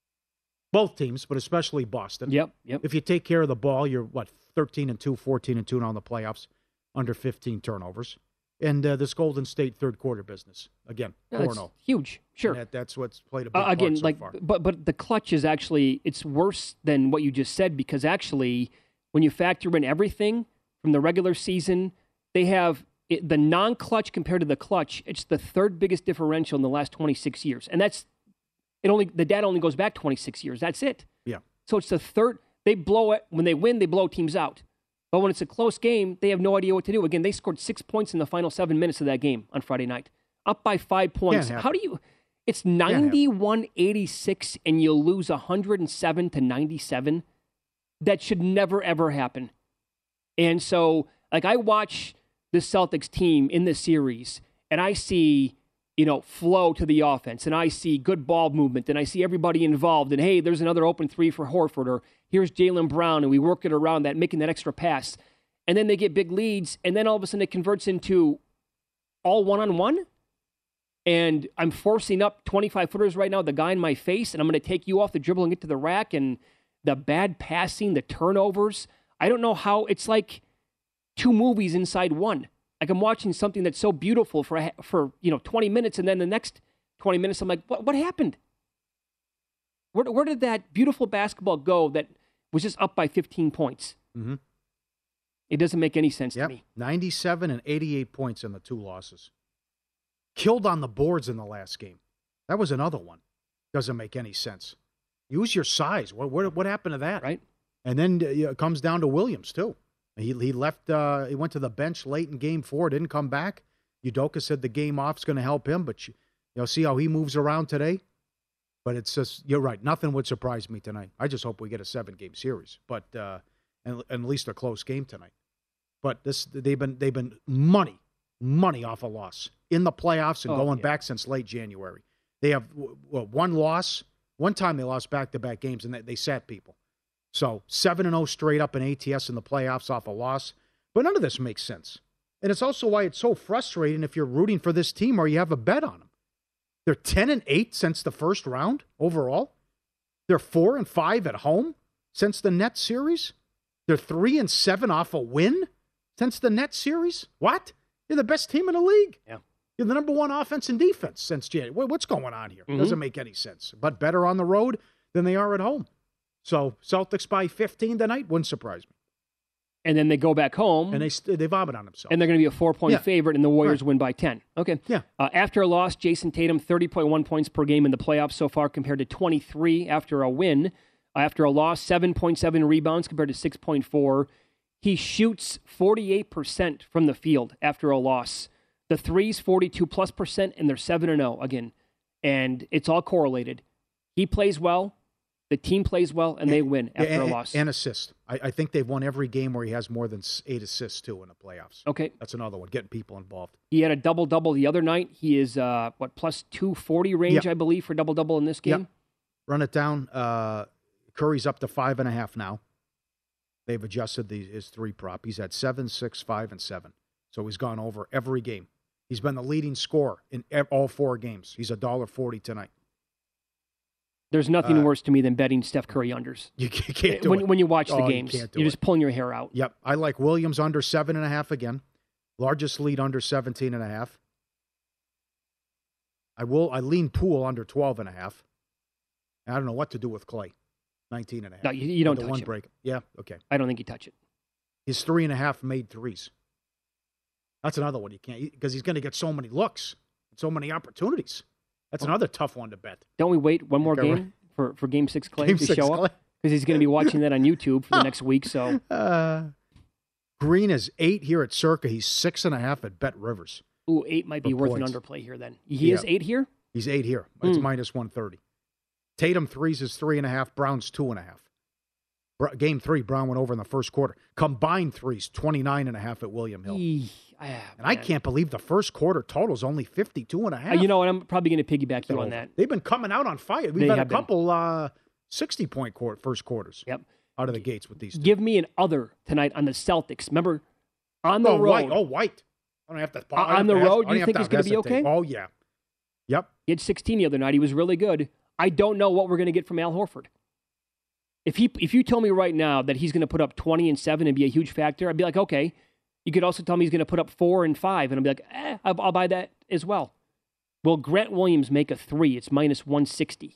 Both teams, but especially Boston. Yep. If you take care of the ball, you're, 13-2, 14-2 now in the playoffs. Under 15 turnovers. And this Golden State third quarter business. Again, 4-0. Huge. Sure. That's what's played a big part so far. But the clutch is actually, it's worse than what you just said, because actually, when you factor in everything from the regular season, they have the non-clutch compared to the clutch. It's the third biggest differential in the last 26 years. And the data only goes back 26 years. That's it. Yeah. So it's the third. They blow it. When they win, they blow teams out. But when it's a close game, they have no idea what to do. Again, they scored 6 points in the final 7 minutes of that game on Friday night. Up by 5 points. How do you... It's 91-86 and you lose 107-97. That should never, ever happen. And so, I watch the Celtics team in this series, and I see, flow to the offense, and I see good ball movement, and I see everybody involved, and hey, there's another open three for Horford, or here's Jaylen Brown, and we work it around that, making that extra pass. And then they get big leads, and then all of a sudden it converts into all one-on-one, and I'm forcing up 25-footers right now, the guy in my face, and I'm going to take you off the dribble and get to the rack, and the bad passing, the turnovers. I don't know how, it's like 2 movies inside one. Like I'm watching something that's so beautiful for 20 minutes, and then the next 20 minutes I'm like, what happened? Where did that beautiful basketball go that was just up by 15 points? Mm-hmm. It doesn't make any sense to me. 97 and 88 points in the 2 losses. Killed on the boards in the last game. That was another one. Doesn't make any sense. Use your size. What happened to that? Right. And then it comes down to Williams, too. He left. He went to the bench late in Game 4, didn't come back. Udoka said the game off's going to help him, but See how he moves around today? But it's just, you're right. Nothing would surprise me tonight. I just hope we get a 7-game series, but and at least a close game tonight. But they've been money off a loss in the playoffs and going back since late January. They have one loss. One time they lost back-to-back games, and they sat people. So 7-0 straight up in ATS in the playoffs off a loss. But none of this makes sense. And it's also why it's so frustrating if you're rooting for this team or you have a bet on them. They're 10-8 since the first round overall. They're 4-5 at home since the Nets series. They're 3-7 off a win since the Nets series. What? You're the best team in the league. Yeah. You're the number one offense and defense since January. What's going on here? It doesn't make any sense. But better on the road than they are at home. So Celtics by 15 tonight wouldn't surprise me. And then they go back home. And they vomit on themselves. And they're going to be a 4-point favorite, and the Warriors win by 10. Okay. Yeah. After a loss, Jason Tatum, 30.1 points per game in the playoffs so far compared to 23 after a win. After a loss, 7.7 rebounds compared to 6.4. He shoots 48% from the field after a loss. The threes, 42+%, and they're 7-0 again. And it's all correlated. He plays well. The team plays well, and they win after a loss. And assist. I think they've won every game where he has more than 8 assists, too, in the playoffs. Okay. That's another one, getting people involved. He had a double-double the other night. He is, plus 240 range, I believe, for double-double in this game? Yep. Run it down. Curry's up to 5.5 now. They've adjusted his 3 prop. He's at 7, 6, 5, and 7. So he's gone over every game. He's been the leading scorer in all 4 games. He's $1.40 tonight. There's nothing worse to me than betting Steph Curry unders. You can't do it. When you watch the games, you're just pulling your hair out. Yep. I like Williams under 7.5 again. Largest lead under 17.5. I lean Poole under 12.5. I don't know what to do with Clay. 19.5. No, you don't touch one it. break. Yeah, okay. I don't think you touch it. His 3.5 made threes. That's another one you can't, because he's going to get so many looks, so many opportunities. That's another tough one to bet. Don't we wait one more game for Game 6 Clay Game to 6 show up? Because he's going to be watching that on YouTube for the next week. So Green is 8 here at Circa. He's 6.5 at Bet Rivers. Ooh, 8 might be worth an underplay here then. He is 8 here? He's 8 here. It's minus 130. Tatum threes is 3.5. Brown's 2.5. Game 3, Brown went over in the first quarter. Combined threes, 29.5 at William Hill. And I can't believe the first quarter total is only 52.5. You know what? I'm probably going to piggyback you on that. They've been coming out on fire. We've had a couple 60-point first quarters out of the gates with these two. Give me an other tonight on the Celtics. Remember, on the road. White. I don't have to. On the road, do you think he's going to be okay? Oh, yeah. Yep. He had 16 the other night. He was really good. I don't know what we're going to get from Al Horford. If you told me right now that he's going to put up 20 and 7 and be a huge factor, I'd be like, okay. You could also tell me he's going to put up 4 and 5, and I'd be like, I'll buy that as well. Will Grant Williams make a 3? It's minus 160.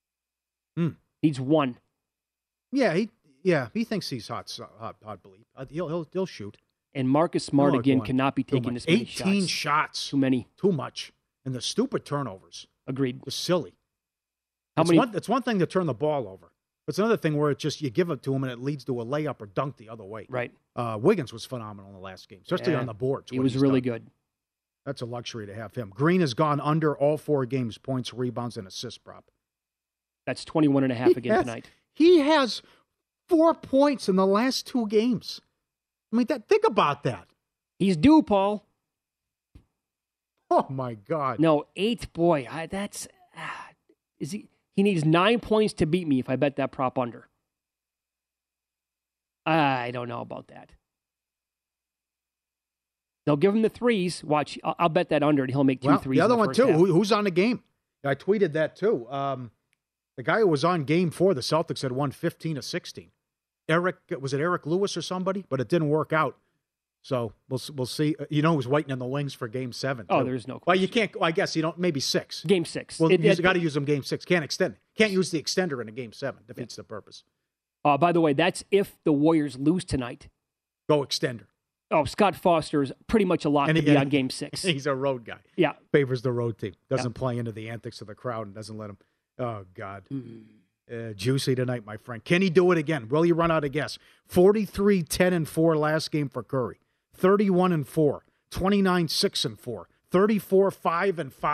Needs 1. Yeah, he thinks he's hot believe. He'll shoot. And Marcus Smart again cannot be taking this many shots. 18 shots. Too many. Too much. And the stupid turnovers. Agreed. It's silly. It's one thing to turn the ball over. It's another thing where it's just you give it to him and it leads to a layup or dunk the other way. Right. Wiggins was phenomenal in the last game, especially on the boards. He was really good. That's a luxury to have him. Green has gone under all 4 games, points, rebounds, and assist prop. That's 21.5 again tonight. He has 4 points in the last 2 games. I mean, think about that. He's due, Paul. Oh, my God. No, 8, boy. Is he... He needs 9 points to beat me if I bet that prop under. I don't know about that. They'll give him the threes. Watch, I'll bet that under, and he'll make 2 threes. The other one, too. Half. Who's on the game? I tweeted that, too. The guy who was on game 4, the Celtics had won 15-16. Was it Eric Lewis or somebody? But it didn't work out. So we'll see. You know who's waiting in the wings for Game 7. Too. Oh, there's no question. Well, you can't. I guess you don't. Maybe 6. Game 6. Well, you got to use them Game 6. Can't extend it. Can't use the extender in a Game 7. Defeats the purpose. By the way, that's if the Warriors lose tonight. Go extender. Oh, Scott Foster is pretty much a lock to be on Game 6. He's a road guy. Yeah. Favors the road team. Doesn't play into the antics of the crowd and doesn't let him. Oh, God. Juicy tonight, my friend. Can he do it again? Will he run out of gas? 43-10-4 last game for Curry. 31-4, 29-6-4, 34-5-5.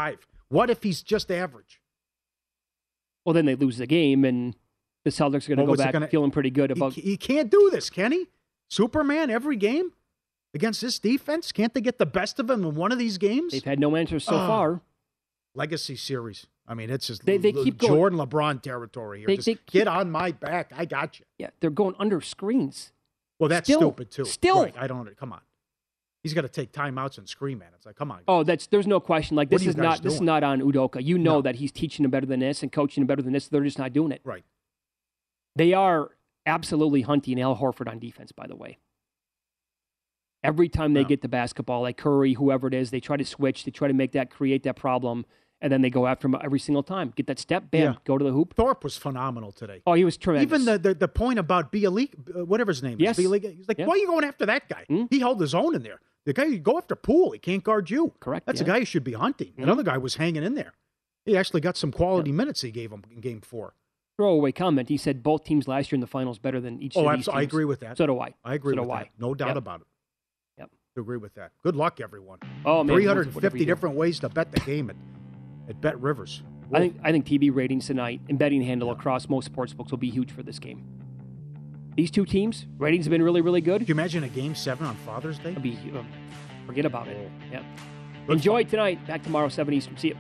What if he's just average? Well, then they lose the game, and the Celtics are going to go back feeling pretty good about. He can't do this, can he? Superman every game against this defense? Can't they get the best of him in one of these games? They've had no answers so far. Legacy series. I mean, it's just they keep Jordan LeBron territory here. Just get on my back. I got you. Yeah, they're going under screens. Well, that's stupid, too. Still. Right, I don't. Come on. He's got to take timeouts and scream at it. It's like, come on. Oh, there's no question. Like, this is not on Udoka. You know that he's teaching them better than this and coaching them better than this. They're just not doing it. Right. They are absolutely hunting Al Horford on defense, by the way. Every time they get the basketball, like Curry, whoever it is, they try to switch. They try to create that problem. And then they go after him every single time. Get that step, bam, go to the hoop. Thorpe was phenomenal today. Oh, he was tremendous. Even the point about Bialik, whatever his name is, Bialik, he's like, why are you going after that guy? He held his own in there. The guy, you go after Poole, he can't guard you. Correct. That's a guy you should be hunting. Another guy was hanging in there. He actually got some quality minutes he gave him in Game 4. Throwaway comment. He said both teams last year in the finals better than each of these teams. I agree with that. So do I. I agree with that. No doubt about it. Yep. I agree with that. Good luck, everyone. Oh, man. 350 different ways to bet the game at Bet Rivers. Whoa. I think TV ratings tonight and betting handle across most sportsbooks will be huge for this game. These two teams, ratings have been really, really good. Could you imagine a Game 7 on Father's Day? Forget about it. Yep. Enjoy tonight. Back tomorrow, 7 Eastern. See you.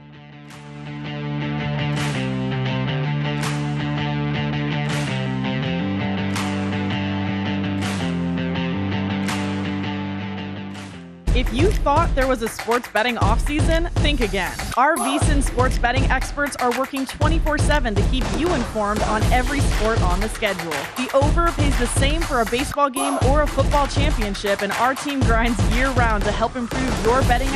If you thought there was a sports betting offseason, think again. Our VSiN sports betting experts are working 24/7 to keep you informed on every sport on the schedule. The over pays the same for a baseball game or a football championship, and our team grinds year-round to help improve your betting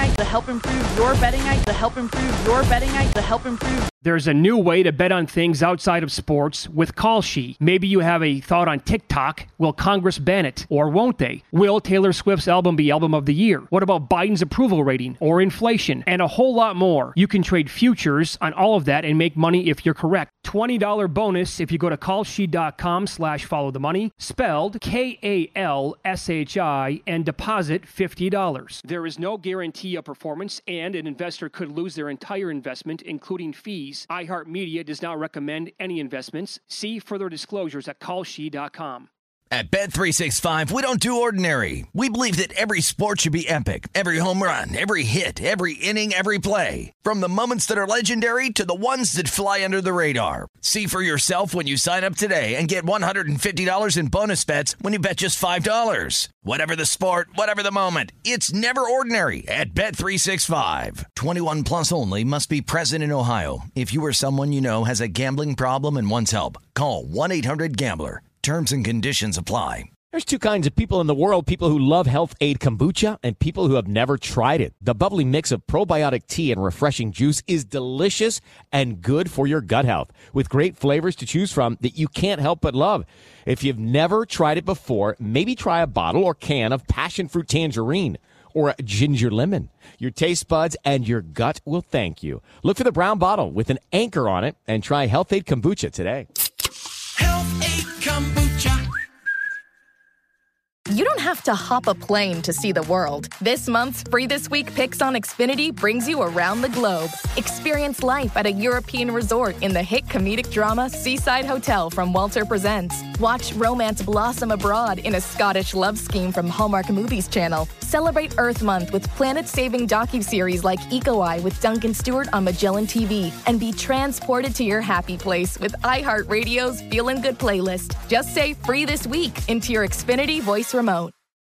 There's a new way to bet on things outside of sports with Kalshi. Maybe you have a thought on TikTok. Will Congress ban it? Or won't they? Will Taylor Swift's album be album of the year? What about Biden's approval rating or inflation? And a whole lot more. You can trade futures on all of that and make money if you're correct. $20 bonus if you go to kalshi.com/followthemoney, spelled KALSHI, and deposit $50. There is no guarantee of performance, and an investor could lose their entire investment, including fees. iHeartMedia does not recommend any investments. See further disclosures at kalshi.com. At Bet365, we don't do ordinary. We believe that every sport should be epic. Every home run, every hit, every inning, every play. From the moments that are legendary to the ones that fly under the radar. See for yourself when you sign up today and get $150 in bonus bets when you bet just $5. Whatever the sport, whatever the moment, it's never ordinary at Bet365. 21 plus only. Must be present in Ohio. If you or someone you know has a gambling problem and wants help, call 1-800-GAMBLER. Terms and conditions apply. There's two kinds of people in the world, people who love Health Aid Kombucha and people who have never tried it. The bubbly mix of probiotic tea and refreshing juice is delicious and good for your gut health, with great flavors to choose from that you can't help but love. If you've never tried it before, maybe try a bottle or can of passion fruit tangerine or a ginger lemon. Your taste buds and your gut will thank you. Look for the brown bottle with an anchor on it and try Health Aid Kombucha today. Health Aid Kombucha. You don't have to hop a plane to see the world. This month's Free This Week Picks on Xfinity brings you around the globe. Experience life at a European resort in the hit comedic drama Seaside Hotel from Walter Presents. Watch romance blossom abroad in a Scottish love scheme from Hallmark Movies Channel. Celebrate Earth Month with planet-saving docuseries like Eco-Eye with Duncan Stewart on Magellan TV. And be transported to your happy place with iHeartRadio's Feelin' Good playlist. Just say Free This Week into your Xfinity voice remote.